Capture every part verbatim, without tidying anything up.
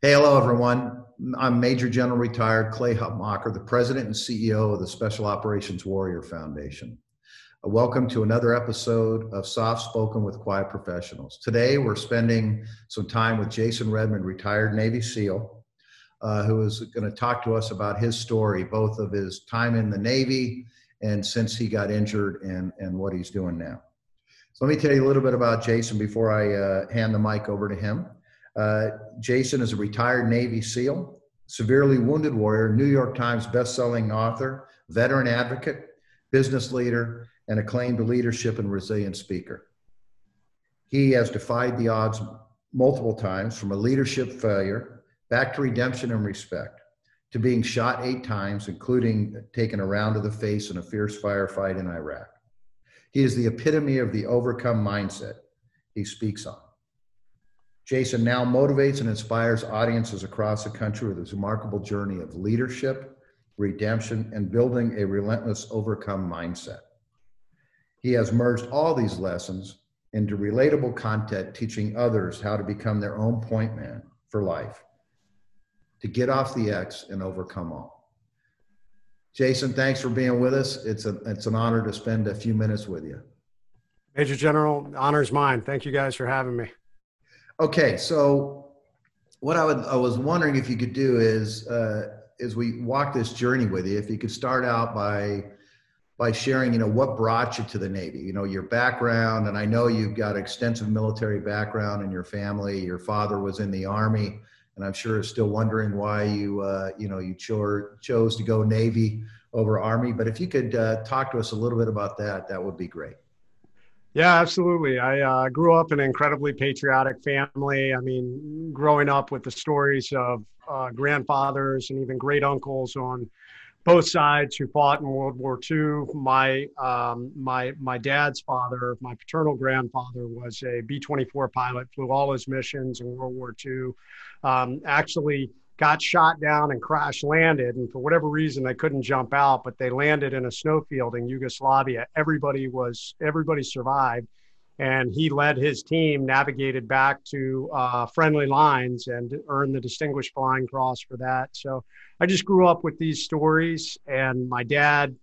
Hey, hello, everyone. I'm Major General Retired Clay Hutmacher, the President and C E O of the Special Operations Warrior Foundation. Uh, Welcome to another episode of Soft Spoken with Quiet Professionals. Today, we're spending some time with Jason Redmond, retired Navy SEAL, uh, who is going to talk to us about his story, both of his time in the Navy and since he got injured and, and what he's doing now. So let me tell you a little bit about Jason before I uh, hand the mic over to him. Uh, Jason is a retired Navy SEAL, severely wounded warrior, New York Times bestselling author, veteran advocate, business leader, and acclaimed leadership and resilience speaker. He has defied the odds multiple times, from a leadership failure back to redemption and respect, to being shot eight times, including taking a round to the face in a fierce firefight in Iraq. He is the epitome of the overcome mindset he speaks on. Jason now motivates and inspires audiences across the country with his remarkable journey of leadership, redemption, and building a relentless overcome mindset. He has merged all these lessons into relatable content, teaching others how to become their own point man for life, to get off the X and overcome all. Jason, thanks for being with us. It's, a, it's an honor to spend a few minutes with you. Major General, honor's mine. Thank you guys for having me. Okay, so what I, would, I was wondering if you could do is, uh, as we walk this journey with you, if you could start out by by sharing, you know, what brought you to the Navy, you know, your background, and I know you've got extensive military background in your family. Your father was in the Army, and I'm sure is still wondering why you, uh, you know, you cho chose to go Navy over Army. But if you could uh, talk to us a little bit about that, that would be great. Yeah, absolutely. I uh, grew up in an incredibly patriotic family. I mean, growing up with the stories of uh, grandfathers and even great uncles on both sides who fought in World War Two. My um, my my dad's father, my paternal grandfather, was a B twenty-four pilot, flew all his missions in World War Two. Um, actually got shot down and crash landed, and for whatever reason they couldn't jump out, but they landed in a snowfield in Yugoslavia. Everybody was everybody survived, and he led his team, navigated back to uh, friendly lines, and earned the Distinguished Flying Cross for that. So I just grew up with these stories, and my dad,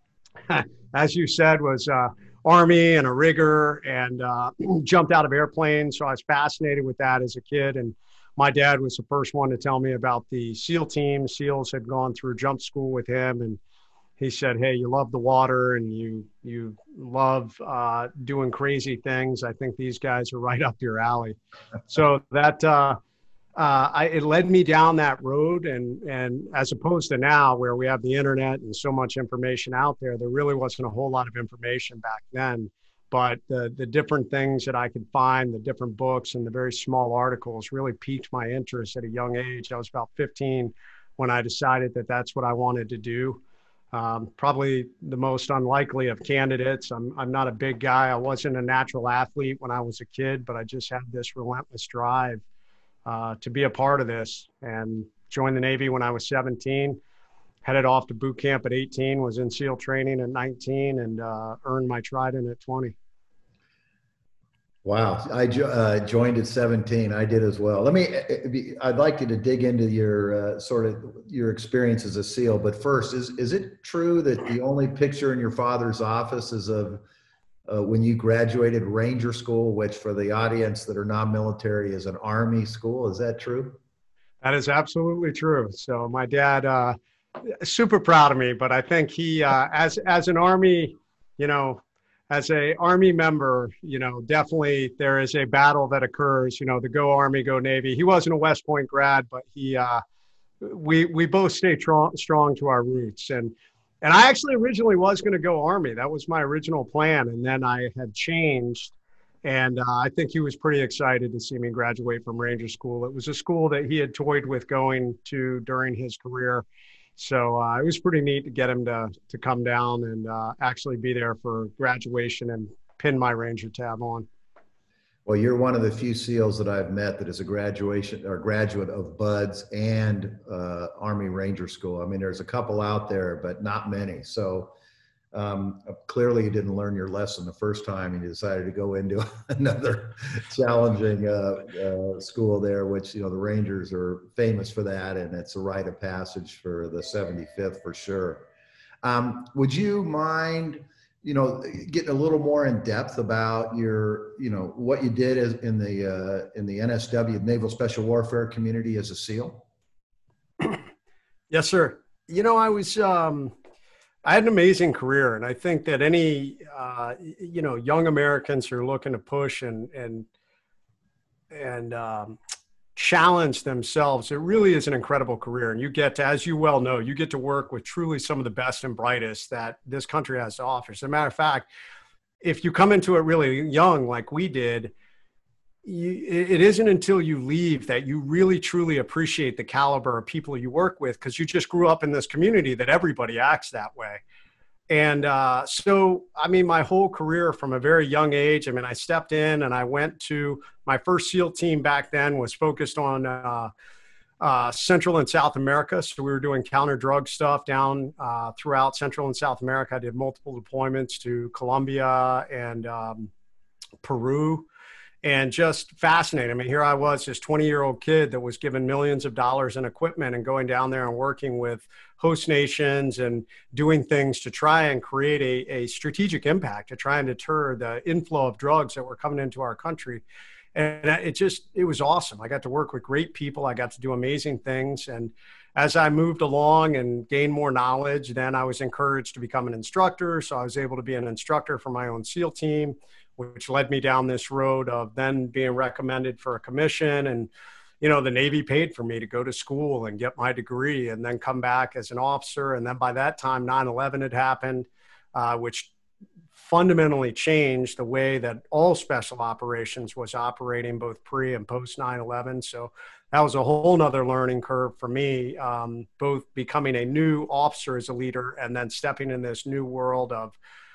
as you said, was uh, Army and a rigger, and uh, jumped out of airplanes. So I was fascinated with that as a kid. And my dad was the first one to tell me about the SEAL team. SEALs had gone through jump school with him, and he said, "Hey, you love the water and you you love uh, doing crazy things. I think these guys are right up your alley." So that uh, uh, I, it led me down that road, and and as opposed to now, where we have the internet and so much information out there, there really wasn't a whole lot of information back then. But the, the different things that I could find, the different books and the very small articles really piqued my interest at a young age. I was about fifteen when I decided that that's what I wanted to do. Um, probably the most unlikely of candidates. I'm, I'm not a big guy. I wasn't a natural athlete when I was a kid, but I just had this relentless drive uh, to be a part of this, and joined the Navy when I was seventeen. Headed off to boot camp at eighteen, was in SEAL training at nineteen, and uh, earned my trident at twenty. Wow, I jo uh, joined at seventeen. I did as well. Let me, I'd like you to dig into your uh, sort of your experience as a SEAL. But first, is is it true that the only picture in your father's office is of uh, when you graduated Ranger School, which for the audience that are non-military is an Army school? Is that true? That is absolutely true. So my dad, uh, super proud of me, but I think he, uh, as as an Army, you know, as a Army member, you know, definitely there is a battle that occurs, you know, the go Army, go Navy. He wasn't a West Point grad, but he, uh, we, we both stay strong, strong to our roots. And, and I actually originally was going to go Army. That was my original plan. And then I had changed. And uh, I think he was pretty excited to see me graduate from Ranger School. It was a school that he had toyed with going to during his career. So uh, it was pretty neat to get him to, to come down and uh, actually be there for graduation and pin my Ranger tab on. Well, you're one of the few SEALs that I've met that is a graduation or graduate of BUD/S and uh, Army Ranger School. I mean, there's a couple out there, but not many. So Um, clearly, you didn't learn your lesson the first time, and you decided to go into another challenging uh, uh, school there, which, you know, the Rangers are famous for that, and it's a rite of passage for the seventy-fifth for sure. Um, would you mind, you know, getting a little more in depth about your, you know, what you did as in the uh, in the N S W, Naval Special Warfare community, as a SEAL? Yes, sir. You know, I was, um, I had an amazing career, and I think that any, uh, you know, young Americans who are looking to push and and and um, challenge themselves, it really is an incredible career. And you get to, as you well know, you get to work with truly some of the best and brightest that this country has to offer. As a matter of fact, if you come into it really young, like we did, you, it isn't until you leave that you really truly appreciate the caliber of people you work with, because you just grew up in this community that everybody acts that way. And uh, so, I mean, my whole career from a very young age, I mean, I stepped in and I went to my first SEAL team back then was focused on uh, uh, Central and South America. So we were doing counter drug stuff down uh, throughout Central and South America. I did multiple deployments to Colombia and um, Peru. And just fascinating. I mean, here I was, this twenty-year-old kid that was given millions of dollars in equipment and going down there and working with host nations and doing things to try and create a, a strategic impact, to try and deter the inflow of drugs that were coming into our country. And it just, it was awesome. I got to work with great people. I got to do amazing things. And as I moved along and gained more knowledge, then I was encouraged to become an instructor. So I was able to be an instructor for my own SEAL team, which led me down this road of then being recommended for a commission. And, you know, the Navy paid for me to go to school and get my degree and then come back as an officer. And then by that time, nine eleven had happened, uh, which fundamentally changed the way that all special operations was operating, both pre and post nine eleven. So that was a whole nother learning curve for me, um, both becoming a new officer as a leader and then stepping in this new world of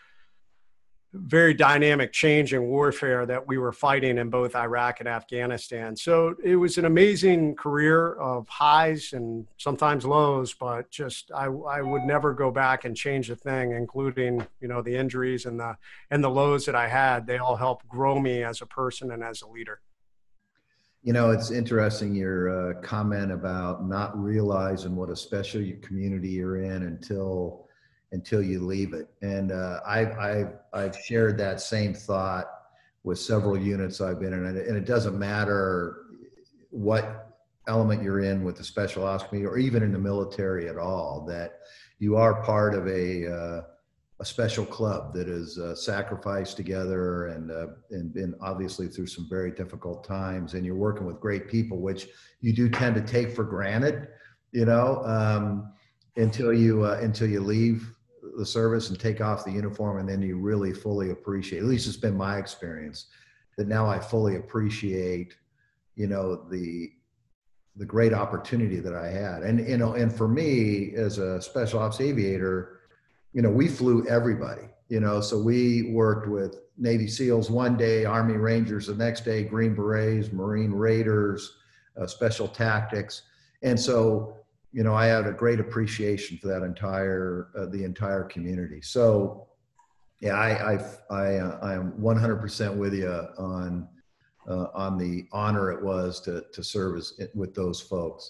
very dynamic change in warfare that we were fighting in both Iraq and Afghanistan. So it was an amazing career of highs and sometimes lows, but just I, I would never go back and change a thing, including, you know, the injuries and the and the lows that I had. They all helped grow me as a person and as a leader. You know, it's interesting, your uh, comment about not realizing what a special community you're in until until you leave it. And uh, I've, I've, I've shared that same thought with several units I've been in. And it, and it doesn't matter what element you're in with the special ops community or even in the military at all, that you are part of a, uh, a special club that is uh, sacrificed together and, uh, and been obviously through some very difficult times. And you're working with great people, which you do tend to take for granted, you know, um, until you, uh, until you leave the service and take off the uniform, and then you really fully appreciate, at least it's been my experience, that now I fully appreciate, you know, the the great opportunity that I had. And, you know, and for me as a special ops aviator, you know, we flew everybody, you know, so we worked with Navy SEALs one day, Army Rangers the next day, Green Berets, Marine Raiders, uh, Special Tactics. And so, you know, I had a great appreciation for that entire, uh, the entire community. So yeah, I, I, I, uh, I am one hundred percent with you on, uh, on the honor it was to, to serve as, with those folks.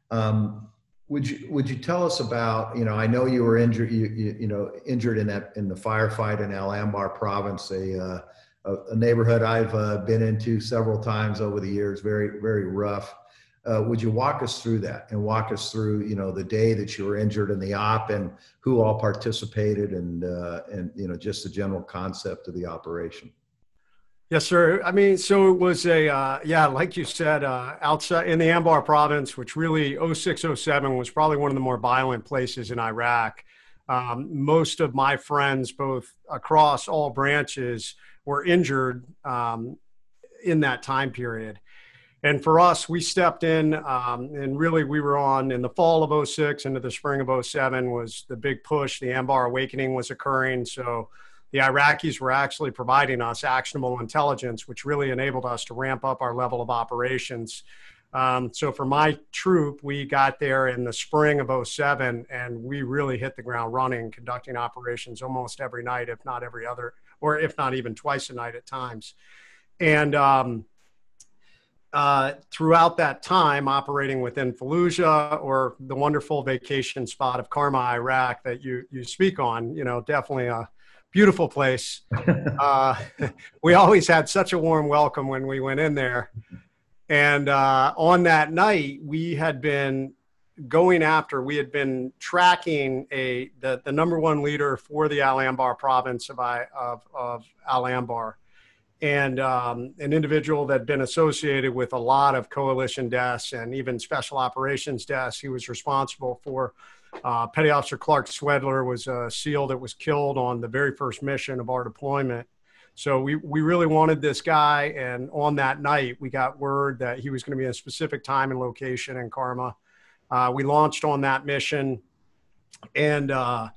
Um, would you, would you tell us about, you know, I know you were injured, you, you, you know, injured in that, in the firefight in Al Anbar province, a, uh, a, a neighborhood I've uh, been into several times over the years, very, very rough. Uh, would you walk us through that and walk us through, you know, the day that you were injured in the op and who all participated and, uh, and, you know, just the general concept of the operation? Yes, sir. I mean, so it was a, uh, yeah, like you said, uh, outside in the Anbar province, which really oh six, oh seven was probably one of the more violent places in Iraq. Um, most of my friends, both across all branches, were injured um, in that time period. And for us, we stepped in um, and really we were on in the fall of oh six into the spring of oh seven was the big push. The Anbar Awakening was occurring. So the Iraqis were actually providing us actionable intelligence, which really enabled us to ramp up our level of operations Um, so for my troop, we got there in the spring of oh seven, and we really hit the ground running, conducting operations almost every night, if not every other, or if not even twice a night at times. And um, uh, throughout that time, operating within Fallujah or the wonderful vacation spot of Karma, Iraq that you, you speak on, you know, definitely a beautiful place. Uh, we always had such a warm welcome when we went in there. And uh, on that night, we had been going after, we had been tracking a the, the number one leader for the Al Anbar province of, I, of, of Al Anbar, and um, an individual that had been associated with a lot of coalition deaths and even special operations deaths. He was responsible for uh, Petty Officer Clark Swedler was a SEAL that was killed on the very first mission of our deployment. So we, we really wanted this guy, and on that night, we got word that he was going to be in a specific time and location in Karma. Uh, we launched on that mission and, uh,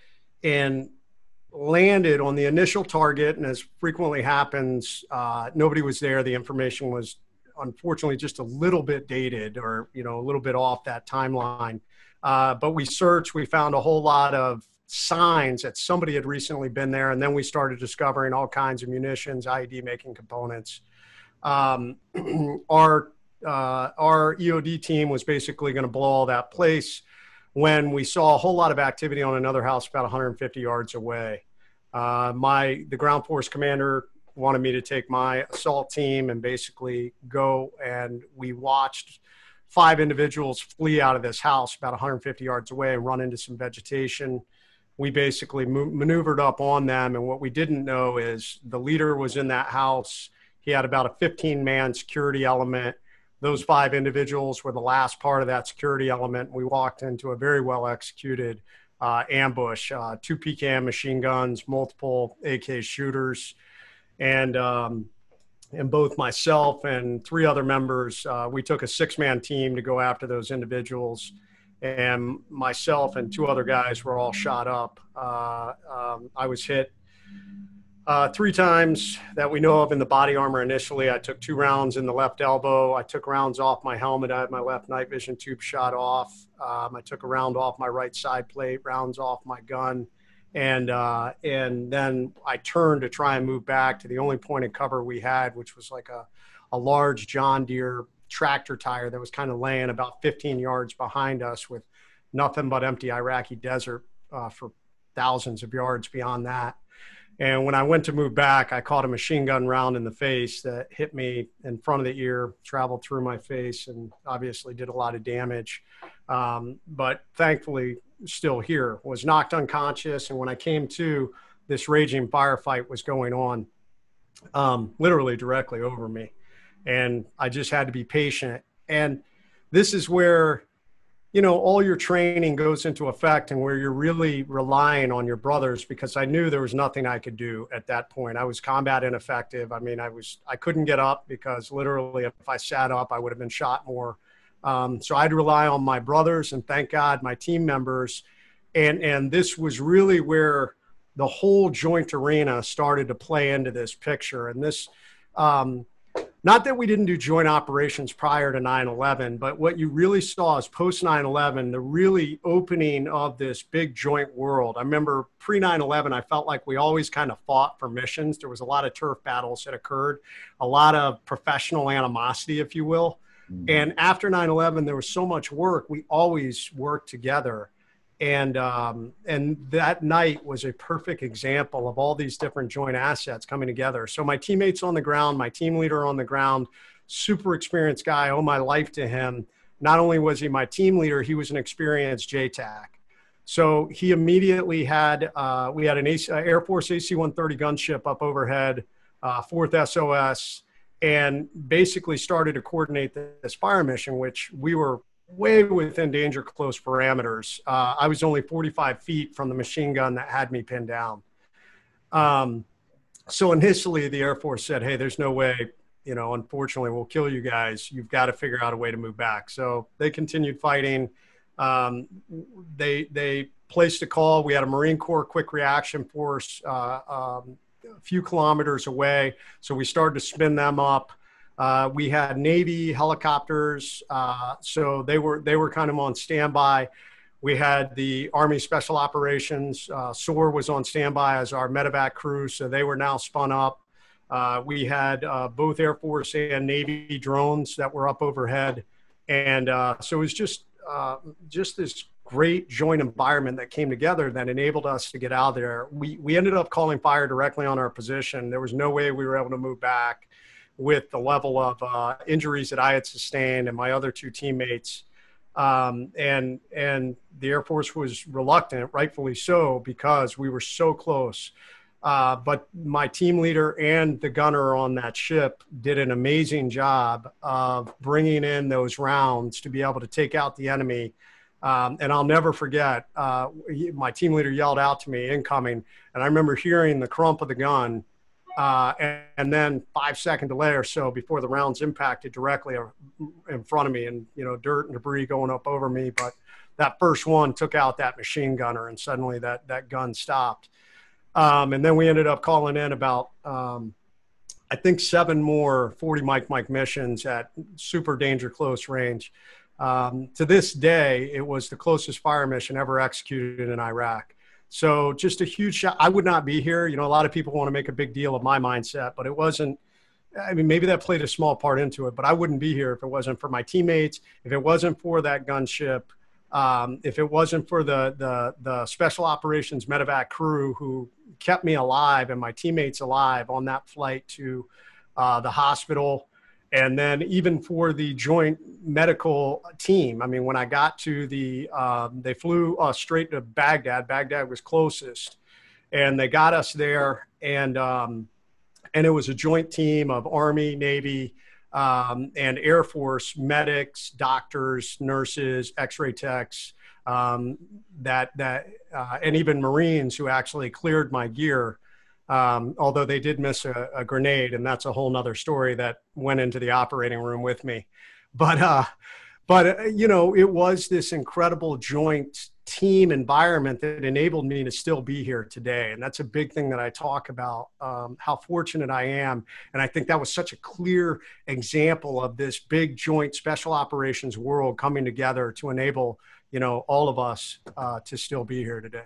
and landed on the initial target, and as frequently happens, uh, nobody was there. The information was unfortunately just a little bit dated, or, you know, a little bit off that timeline. Uh, but we searched, we found a whole lot of signs that somebody had recently been there. And then we started discovering all kinds of munitions, I E D making components. Um, our, uh, our E O D team was basically going to blow all that place when we saw a whole lot of activity on another house about one hundred fifty yards away. Uh, my, the ground force commander wanted me to take my assault team and basically go, and we watched five individuals flee out of this house about one hundred fifty yards away and run into some vegetation. We basically maneuvered up on them. And what we didn't know is the leader was in that house. He had about a fifteen man security element. Those five individuals were the last part of that security element. We walked into a very well executed uh, ambush, uh, two P K M machine guns, multiple A K shooters. And, um, and both myself and three other members, uh, we took a six man team to go after those individuals. And myself and two other guys were all shot up. Uh, um, I was hit uh, three times that we know of in the body armor initially. I took two rounds in the left elbow. I took rounds off my helmet. I had my left night vision tube shot off. Um, I took a round off my right side plate, rounds off my gun. And, uh, and then I turned to try and move back to the only point of cover we had, which was like a, a large John Deere tractor tire that was kind of laying about fifteen yards behind us with nothing but empty Iraqi desert uh, for thousands of yards beyond that. And when I went to move back, I caught a machine gun round in the face that hit me in front of the ear, traveled through my face, and obviously did a lot of damage. Um, but thankfully still here, was knocked unconscious. And when I came to, this raging firefight was going on um, literally directly over me. And I just had to be patient. And this is where, you know, all your training goes into effect, and where you're really relying on your brothers, because I knew there was nothing I could do at that point. I was combat ineffective. I mean, I was, I couldn't get up, because literally if I sat up, I would have been shot more. Um, so I had to rely on my brothers, and thank God my team members. And, and this was really where the whole joint arena started to play into this picture. And this, um, not that we didn't do joint operations prior to nine eleven, but what you really saw is post nine eleven, the really opening of this big joint world. I remember pre nine eleven, I felt like we always kind of fought for missions. There was a lot of turf battles that occurred, a lot of professional animosity, if you will. Mm-hmm. And after nine eleven, there was so much work. We always worked together. And, um, and that night was a perfect example of all these different joint assets coming together. So my teammates on the ground, my team leader on the ground, super experienced guy, I owe my life to him. Not only was he my team leader, he was an experienced J TAC. So he immediately had, uh, we had an A C, uh, Air Force A C one thirty gunship up overhead, uh, fourth S O S, and basically started to coordinate this fire mission, which we were way within danger close parameters. Uh, I was only forty-five feet from the machine gun that had me pinned down. Um, so initially the Air Force said, hey, there's no way, you know, unfortunately we'll kill you guys. You've got to figure out a way to move back. So they continued fighting. Um, they, they placed a call. We had a Marine Corps quick reaction force uh, um, a few kilometers away. So we started to spin them up. Uh, we had Navy helicopters, uh, so they were they were kind of on standby. We had the Army Special Operations. Uh, S O A R was on standby as our medevac crew, so they were now spun up. Uh, we had uh, both Air Force and Navy drones that were up overhead, and uh, so it was just uh, just this great joint environment that came together that enabled us to get out there. We we ended up calling fire directly on our position. There was no way we were able to move back with the level of uh, injuries that I had sustained and my other two teammates. Um, and, and the Air Force was reluctant, rightfully so, because we were so close. Uh, but my team leader and the gunner on that ship did an amazing job of bringing in those rounds to be able to take out the enemy. Um, and I'll never forget, uh, my team leader yelled out to me, incoming, and I remember hearing the crump of the gun. Uh, and, and then five second delay or so before the rounds impacted directly in front of me, and, you know, dirt and debris going up over me. But that first one took out that machine gunner, and suddenly that, that gun stopped. Um, and then we ended up calling in about, um, I think seven more forty Mike Mike missions at super danger close range. Um, to this day, it was the closest fire mission ever executed in Iraq. So just a huge shot. I would not be here. You know, a lot of people want to make a big deal of my mindset, but it wasn't. I mean, maybe that played a small part into it, but I wouldn't be here if it wasn't for my teammates, if it wasn't for that gunship, um, if it wasn't for the, the, the special operations medevac crew who kept me alive and my teammates alive on that flight to uh, the hospital. And then even for the joint medical team, I mean, when I got to the, um, they flew us straight to Baghdad. Baghdad was closest, and they got us there. And, um, and it was a joint team of Army, Navy, um, and Air Force medics, doctors, nurses, X-ray techs, um, that, that, uh, and even Marines who actually cleared my gear. Um, although they did miss a, a grenade, and that's a whole nother story that went into the operating room with me. But, uh, but uh, you know, it was this incredible joint team environment that enabled me to still be here today. And that's a big thing that I talk about, um, how fortunate I am. And I think that was such a clear example of this big joint special operations world coming together to enable, you know, all of us uh, to still be here today.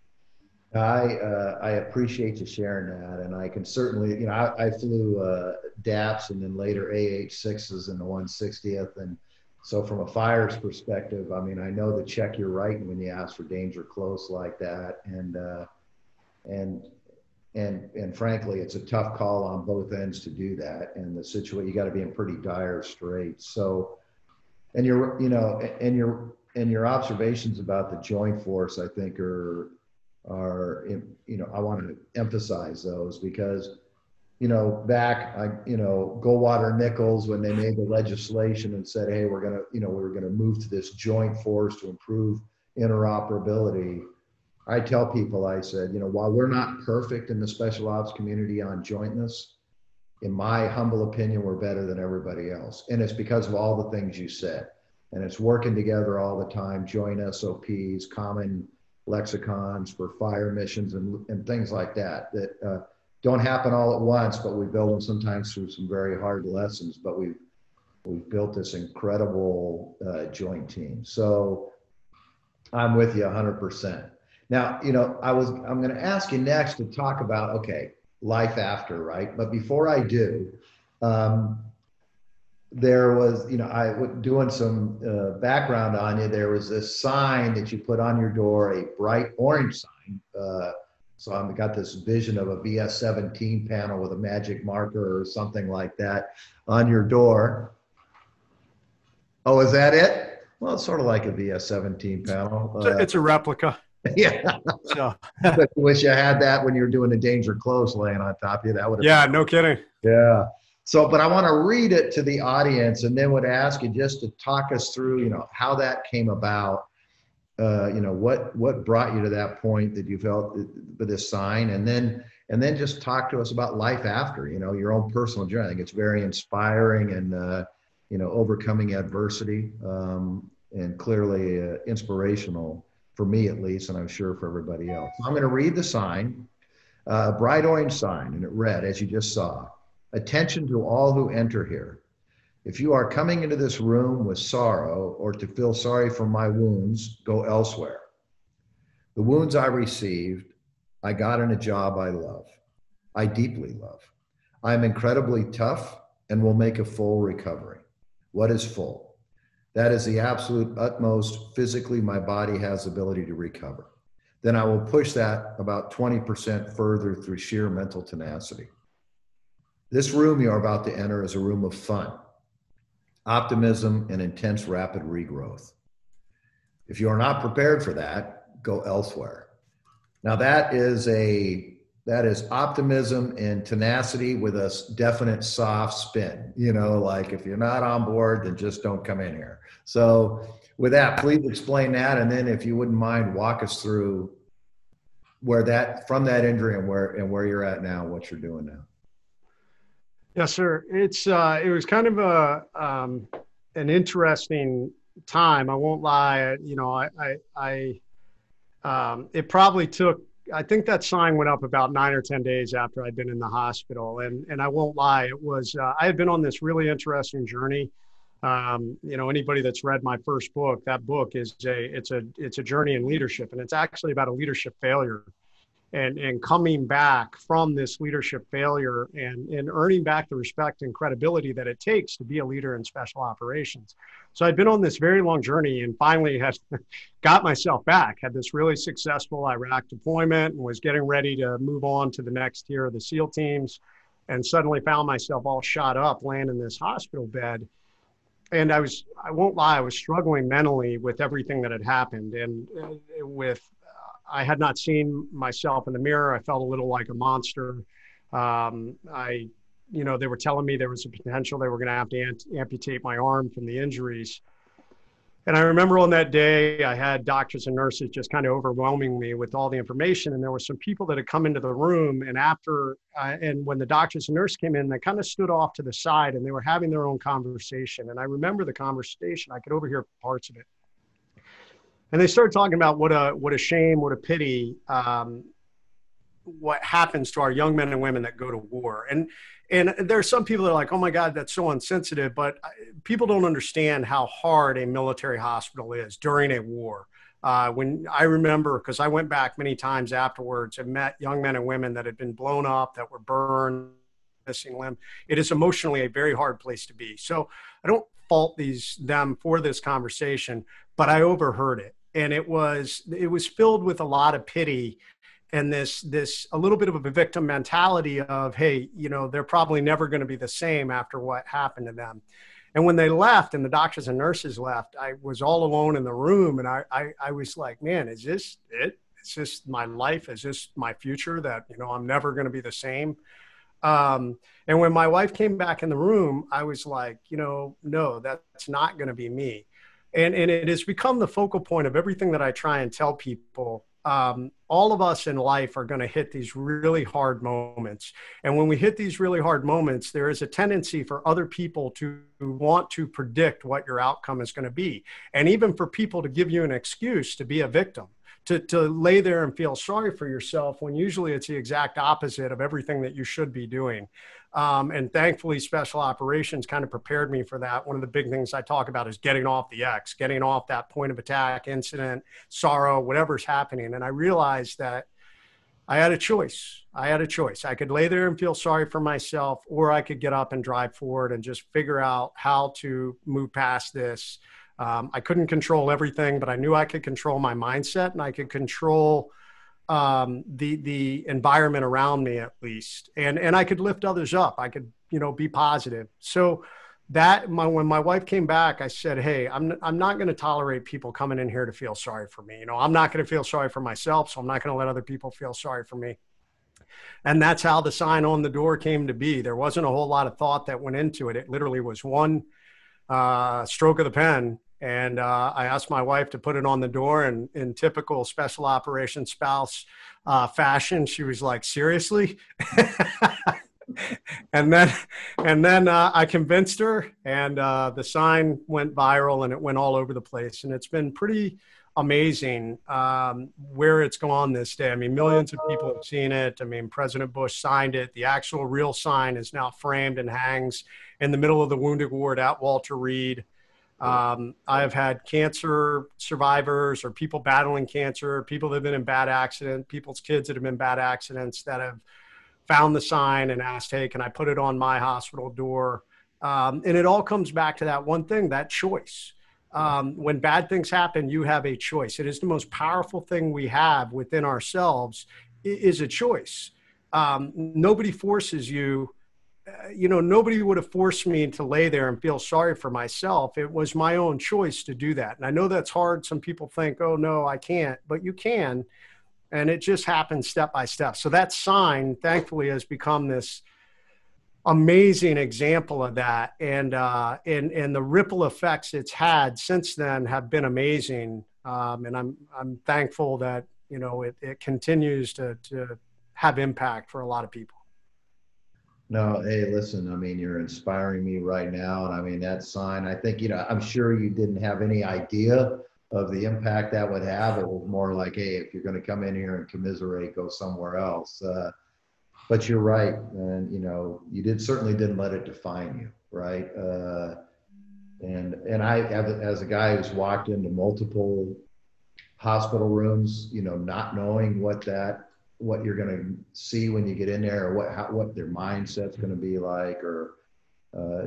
I uh, I appreciate you sharing that, and I can certainly, you know, I, I flew uh, D A Ps and then later A H sixes in the one sixtieth, and so from a fire's perspective, I mean, I know the check you're writing when you ask for danger close like that, and uh, and and and frankly, it's a tough call on both ends to do that, and the situation you got to be in pretty dire straits. So, and your, you know, and your and your observations about the joint force, I think, are. are, you know, I want to emphasize those because, you know, back, I, you know, Goldwater Nichols, when they made the legislation and said, hey, we're going to, you know, we're going to move to this joint force to improve interoperability. I tell people, I said, you know, while we're not perfect in the special ops community on jointness, in my humble opinion, we're better than everybody else. And it's because of all the things you said. And it's working together all the time, joint S O Ps, common lexicons for fire missions and, and things like that, that uh, don't happen all at once, but we build them sometimes through some very hard lessons, but we've, we've built this incredible uh, joint team. So I'm with you one hundred percent. Now, you know, I was, I'm going to ask you next to talk about, okay, life after, right? But before I do, um, there was, you know, I was doing some uh, background on you. There was this sign that you put on your door, a bright orange sign. Uh, so I've got this vision of a V S seventeen panel with a magic marker or something like that on your door. Oh, is that it? Well, it's sort of like a V S seventeen panel. Uh, it's a replica. Yeah. So. I wish I had that when you were doing a danger close laying on top of you. That would have Yeah, been no kidding. Yeah. So, but I want to read it to the audience and then would ask you just to talk us through, you know, how that came about, uh, you know, what, what brought you to that point that you felt with this sign, and then, and then just talk to us about life after, you know, your own personal journey. I think it's very inspiring and, uh, you know, overcoming adversity, um, and clearly uh, inspirational for me at least, and I'm sure for everybody else. So I'm going to read the sign, uh, bright orange sign, and it read, as you just saw, "Attention to all who enter here. If you are coming into this room with sorrow or to feel sorry for my wounds, go elsewhere. The wounds I received, I got in a job I love. I deeply love. I am incredibly tough and will make a full recovery. What is full? That is the absolute utmost physically my body has the ability to recover. Then I will push that about twenty percent further through sheer mental tenacity. This room you are about to enter is a room of fun, optimism, and intense rapid regrowth. If you are not prepared for that, go elsewhere. Now that is a that is optimism and tenacity with a definite soft spin. You know, like if you're not on board, then just don't come in here. So with that, please explain that, and then if you wouldn't mind, walk us through where that from that injury and where and where you're at now, what you're doing now. Yes, sir. It's uh, it was kind of a um, an interesting time. I won't lie. You know, I I, I um, it probably took. I think that sign went up about nine or ten days after I'd been in the hospital, and and I won't lie. It was uh, I had been on this really interesting journey. Um, you know, anybody that's read my first book, that book is a it's a it's a journey in leadership, and it's actually about a leadership failure. And, and coming back from this leadership failure and, and earning back the respect and credibility that it takes to be a leader in special operations. So I'd been on this very long journey and finally had got myself back, had this really successful Iraq deployment and was getting ready to move on to the next tier of the SEAL teams, and suddenly found myself all shot up laying in this hospital bed. And I was, I won't lie, I was struggling mentally with everything that had happened and uh, with I had not seen myself in the mirror. I felt a little like a monster. Um, I, you know, they were telling me there was a potential they were going to have to ant- amputate my arm from the injuries. And I remember on that day, I had doctors and nurses just kind of overwhelming me with all the information. And there were some people that had come into the room. And after, uh, and when the doctors and nurses came in, they kind of stood off to the side and they were having their own conversation. And I remember the conversation. I could overhear parts of it. And they started talking about what a what a shame, what a pity, um, what happens to our young men and women that go to war. And and there are some people that are like, oh my God, that's so insensitive. But people don't understand how hard a military hospital is during a war. Uh, when I remember, because I went back many times afterwards and met young men and women that had been blown up, that were burned, missing limb. It is emotionally a very hard place to be. So I don't fault these them for this conversation, but I overheard it. And it was it was filled with a lot of pity and this this a little bit of a victim mentality of, hey, you know, they're probably never going to be the same after what happened to them. And when they left and the doctors and nurses left, I was all alone in the room. And I I, I was like, man, is this it? Is this my life? Is this my future that, you know, I'm never going to be the same? Um, and when my wife came back in the room, I was like, you know, no, that's not going to be me. And, and it has become the focal point of everything that I try and tell people. Um, all of us in life are going to hit these really hard moments. And when we hit these really hard moments, there is a tendency for other people to want to predict what your outcome is going to be. And even for people to give you an excuse to be a victim, to, to lay there and feel sorry for yourself when usually it's the exact opposite of everything that you should be doing. Um, and thankfully, special operations kind of prepared me for that. One of the big things I talk about is getting off the X, getting off that point of attack, incident, sorrow, whatever's happening. And I realized that I had a choice. I had a choice. I could lay there and feel sorry for myself, or I could get up and drive forward and just figure out how to move past this. Um, I couldn't control everything, but I knew I could control my mindset and I could control um, the, the environment around me at least. And, and I could lift others up. I could, you know, be positive. So that my, when my wife came back, I said, hey, I'm, I'm not going to tolerate people coming in here to feel sorry for me. You know, I'm not going to feel sorry for myself. So I'm not going to let other people feel sorry for me. And that's how the sign on the door came to be. There wasn't a whole lot of thought that went into it. It literally was one uh, stroke of the pen. And uh, I asked my wife to put it on the door, and in typical special operations spouse uh, fashion, she was like, seriously? and then, and then uh, I convinced her, and uh, the sign went viral, and it went all over the place. And it's been pretty amazing um, where it's gone this day. I mean, millions of people have seen it. I mean, President Bush signed it. The actual real sign is now framed and hangs in the middle of the Wounded Ward at Walter Reed. Um, I have had cancer survivors or people battling cancer, people that have been in bad accidents, people's kids that have been in bad accidents that have found the sign and asked, hey, can I put it on my hospital door? Um, and it all comes back to that one thing, that choice. Um, when bad things happen, you have a choice. It is the most powerful thing we have within ourselves is a choice. Um, nobody forces you. Uh, you know, nobody would have forced me to lay there and feel sorry for myself. It was my own choice to do that. And I know that's hard. Some people think, oh, no, I can't, but you can. And it just happens step by step. So that sign, thankfully, has become this amazing example of that. And, uh, and, and the ripple effects it's had since then have been amazing. Um, and I'm, I'm thankful that, you know, it, it continues to, to have impact for a lot of people. No, hey, listen, I mean, you're inspiring me right now. And I mean, that sign, I think, you know, I'm sure you didn't have any idea of the impact that would have. It was more like, hey, if you're going to come in here and commiserate, go somewhere else. Uh, but you're right. And, you know, you did certainly didn't let it define you, right? Uh, and and I, as a guy who's walked into multiple hospital rooms, you know, not knowing what that, what you're going to see when you get in there, or what, how, what their mindset's going to be like, or, uh,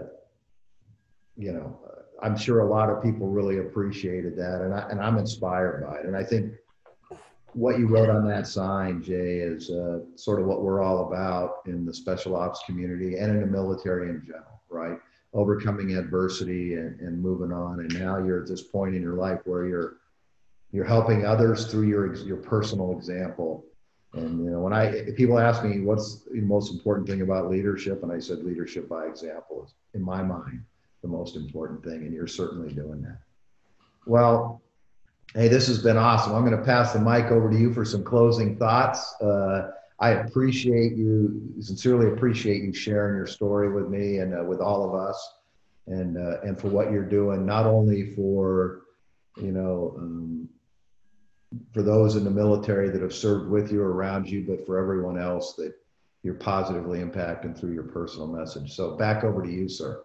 you know, I'm sure a lot of people really appreciated that. And, I, and I'm inspired by it. And I think what you wrote on that sign, Jay, is uh, sort of what we're all about in the special ops community and in the military in general, right? Overcoming adversity and, and moving on. And now you're at this point in your life where you're, you're helping others through your, your personal example. And, you know, when I, people ask me, what's the most important thing about leadership? And I said, leadership by example is, in my mind, the most important thing. And you're certainly doing that. Well, hey, this has been awesome. I'm going to pass the mic over to you for some closing thoughts. Uh, I appreciate you, sincerely appreciate you sharing your story with me and uh, with all of us, and, uh, and for what you're doing, not only for, you know, um, for those in the military that have served with you or around you, but for everyone else that you're positively impacting through your personal message. So back over to you, sir.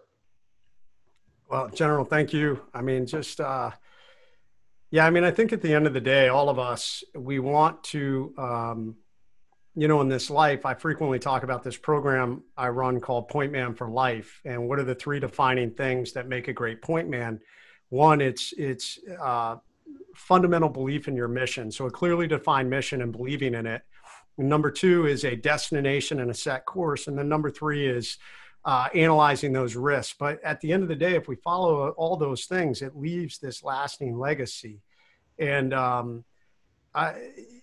Well, General, thank you. I mean, just, uh, yeah, I mean, I think at the end of the day, all of us, we want to, um, you know, in this life, I frequently talk about this program I run called Point Man for Life. And what are the three defining things that make a great point man? One, it's, it's, uh, fundamental belief in your mission. So a clearly defined mission and believing in it. And number two is a destination and a set course. And then number three is uh, analyzing those risks. But at the end of the day, if we follow all those things, it leaves this lasting legacy. And um, I,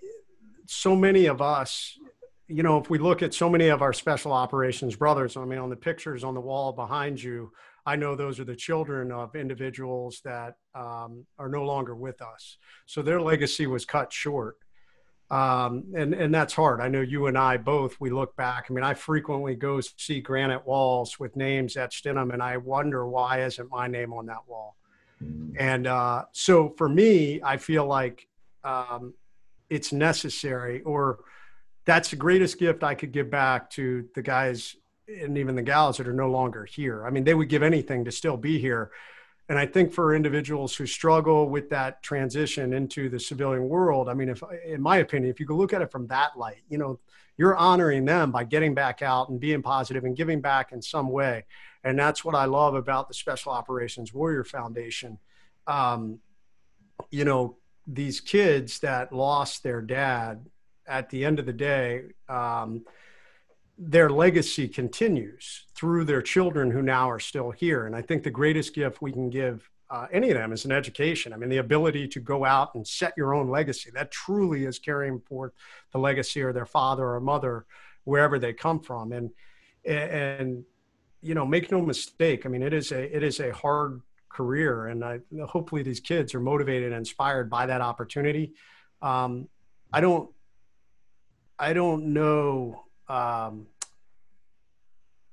so many of us, you know, if we look at so many of our special operations brothers, I mean, on the pictures on the wall behind you, I know those are the children of individuals that um, are no longer with us. So their legacy was cut short. Um, and, and that's hard. I know you and I both, we look back. I mean, I frequently go see granite walls with names etched in them, and I wonder, why isn't my name on that wall? And uh, so for me, I feel like um, it's necessary, or that's the greatest gift I could give back to the guys and even the gals that are no longer here. I mean, they would give anything to still be here. And I think for individuals who struggle with that transition into the civilian world, I mean, if, in my opinion, if you could look at it from that light, you know, you're honoring them by getting back out and being positive and giving back in some way. And that's what I love about the Special Operations Warrior Foundation. Um, you know, these kids that lost their dad, at the end of the day, um, their legacy continues through their children who now are still here. And I think the greatest gift we can give uh, any of them is an education. I mean, the ability to go out and set your own legacy. That truly is carrying forth the legacy of their father or mother, wherever they come from. And, and, you know, make no mistake. I mean, it is a, it is a hard career. And I, hopefully these kids are motivated and inspired by that opportunity. Um, I don't, I don't know, Um,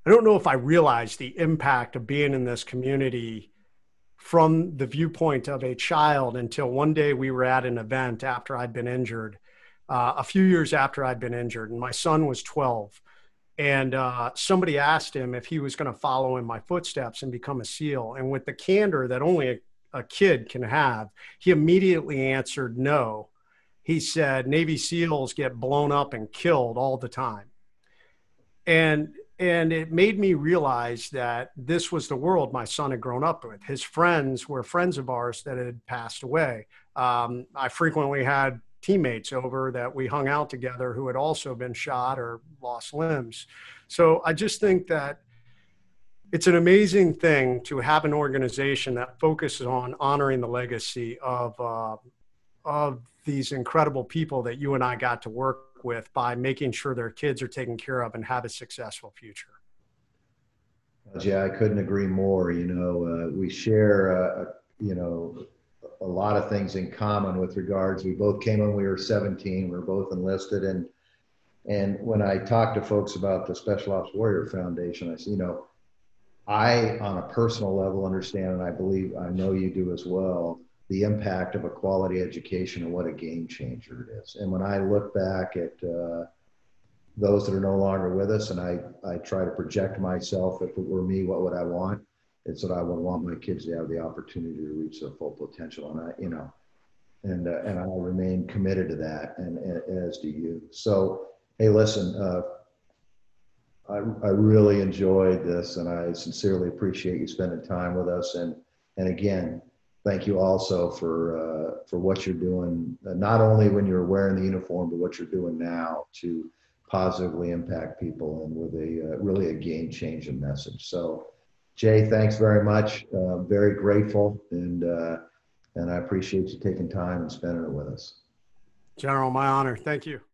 I don't know if I realized the impact of being in this community from the viewpoint of a child until one day we were at an event after I'd been injured, uh, a few years after I'd been injured, and my son was twelve. And uh, somebody asked him if he was going to follow in my footsteps and become a SEAL. And with the candor that only a, a kid can have, he immediately answered no. He said, Navy SEALs get blown up and killed all the time. And and it made me realize that this was the world my son had grown up with. His friends were friends of ours that had passed away. Um, I frequently had teammates over that we hung out together who had also been shot or lost limbs. So I just think that it's an amazing thing to have an organization that focuses on honoring the legacy of, uh, of these incredible people that you and I got to work with by making sure their kids are taken care of and have a successful future. Yeah, I couldn't agree more. You know, uh, we share, uh, you know, a lot of things in common with regards. We both came when we were seventeen. We were both enlisted. And, and when I talk to folks about the Special Ops Warrior Foundation, I say, you know, I, on a personal level, understand, and I believe, I know you do as well, the impact of a quality education and what a game changer it is. And when I look back at uh, those that are no longer with us, and I, I try to project myself, if it were me, what would I want? It's that I would want my kids to have the opportunity to reach their full potential. And I, you know, and, uh, and I remain committed to that, and, and as do you. So, hey, listen, uh, I, I really enjoyed this, and I sincerely appreciate you spending time with us. And, and again, thank you also for uh, for what you're doing, uh, not only when you're wearing the uniform, but what you're doing now to positively impact people, and with a uh, really a game-changing message. So, Jay, thanks very much. Uh, very grateful, and uh, and I appreciate you taking time and spending it with us. General, my honor. Thank you.